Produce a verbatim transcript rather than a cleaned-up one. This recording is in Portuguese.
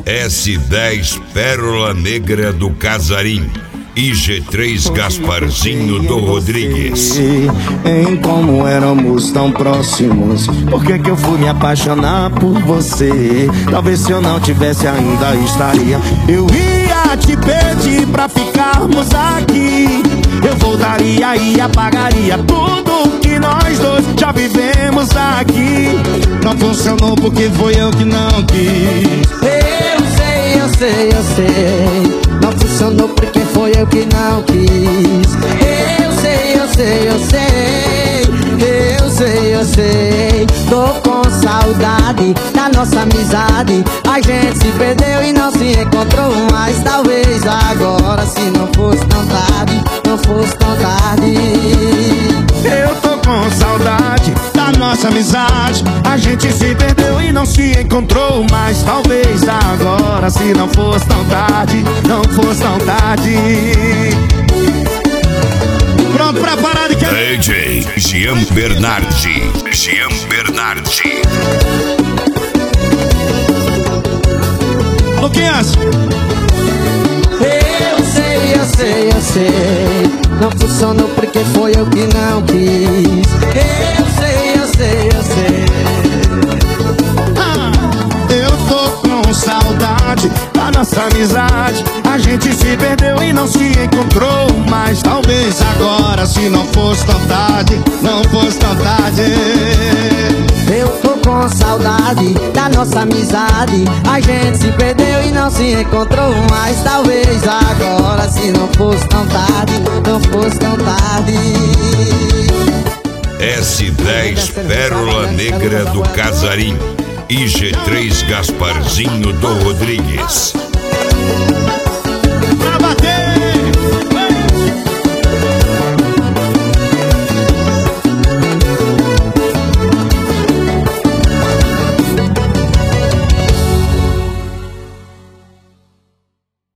S dez Pérola Negra do Casarim e G três Gasparzinho do Rodrigues. Em como éramos tão próximos, por que que eu fui me apaixonar por você? Talvez se eu não tivesse ainda estaria. Eu ia te pedir pra ficarmos aqui. Eu voltaria e apagaria tudo que nós dois já vivemos aqui. Não funcionou porque foi eu que não quis. Eu sei, eu sei, eu sei. Não funcionou porque foi eu que não quis. Eu sei, eu sei, eu sei. Eu sei, eu sei. Tô com saudade da nossa amizade. A gente se perdeu e não se encontrou mais. Talvez agora, se não fosse tão tarde, não fosse tão tarde. Eu tô com saudade da nossa amizade. A gente se perdeu e não se encontrou mais. Talvez agora, se não fosse tão tarde, não fosse tão tarde. Pronto pra parar de querer. D J Jean Bernardi. Jean Bernardi. Luquinhas. Eu sei, eu sei, eu sei. Não funcionou porque foi eu que não quis. Eu sei, eu sei, eu sei. Ah, eu tô com saudade da nossa amizade. A gente se perdeu e não se encontrou mais. Talvez agora, se não fosse tão tarde, não fosse tão tarde. Eu tô com saudade da nossa amizade. A gente se perdeu e não se encontrou mais. Talvez agora, se não fosse tão tarde, não fosse tão tarde. S dez Pérola Negra do Casarim e G três Gasparzinho do Rodrigues.